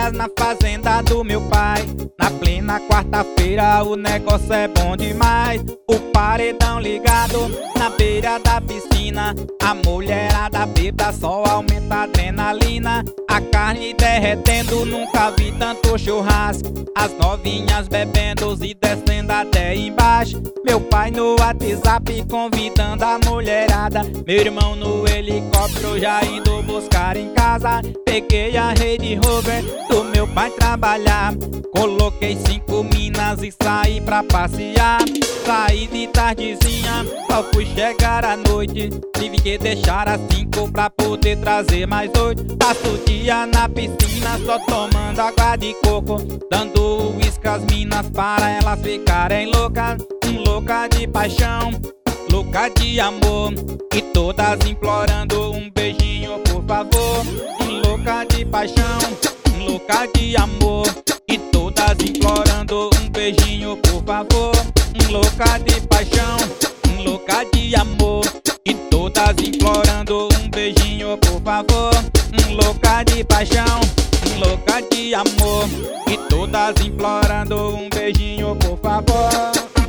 férias na fazenda do meu pai. Na plena quarta-feira o negócio é bom demais. O paredão ligado na beira da piscina. A mulherada bêbada só aumenta a adrenalina. A carne derretendo, nunca vi tanto churrasco. As novinhas bebendo e descendo até embaixo. Meu pai no WhatsApp convidando a mulherada. Meu irmão no helicóptero já indo buscar em casa. Peguei a Range Rover do meu pai trabalhar. Coloquei 5 minas e saí pra passear. Saí de tardezinha, só fui chegar à noite. Tive que deixar as 5 pra poder trazer mais 8. Passo o dia na piscina só tomando água de coco, dando uísque às minas para elas ficarem loucas. Louca de paixão, louca de amor, e todas implorando um beijinho por favor. Louca de paixão, louca de amor, e todas implorando um beijinho por favor. Louca de paixão, louca de amor, e todas implorando um beijinho por favor. Louca de paixão, louca de amor, e todas implorando um beijinho por favor.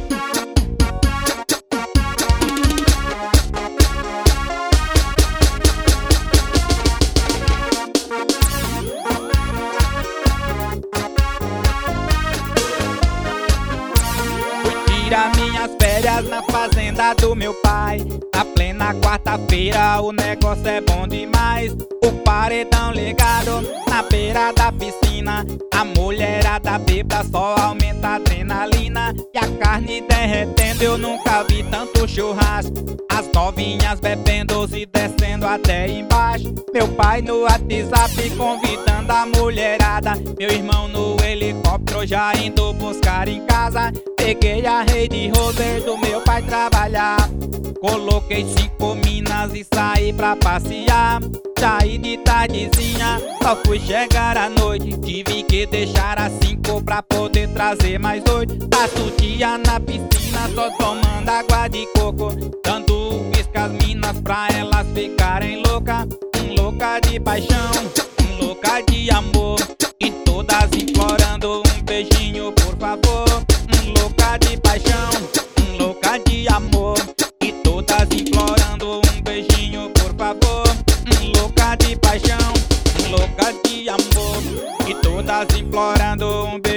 Tirar minhas férias na fazenda do meu pai. Na plena quarta-feira o negócio é bom demais. O paredão ligado na beira da piscina. A mulherada bêbada só aumenta a adrenalina. E a carne derretendo, eu nunca vi tanto churrasco. As novinhas bebendo e descendo até embaixo. Meu pai no WhatsApp convidando a mulherada. Meu irmão no helicóptero já indo buscar em casa. Peguei a Range Rover do meu pai trabalhar. Coloquei 5 minas e saí pra passear. Saí de tardezinha, só fui chegar à noite. Tive que deixar as 5 pra poder trazer mais 8. Passo o dia na piscina só tomando água de coco, dando uísque às minas pra elas ficarem loucas. Louca de paixão, louca de amor, e todas implorando um beijinho por favor. Louca de paixão, louca de amor, e todas implorando um beijinho por favor. Louca de paixão, louca de amor, e todas implorando um beijinho.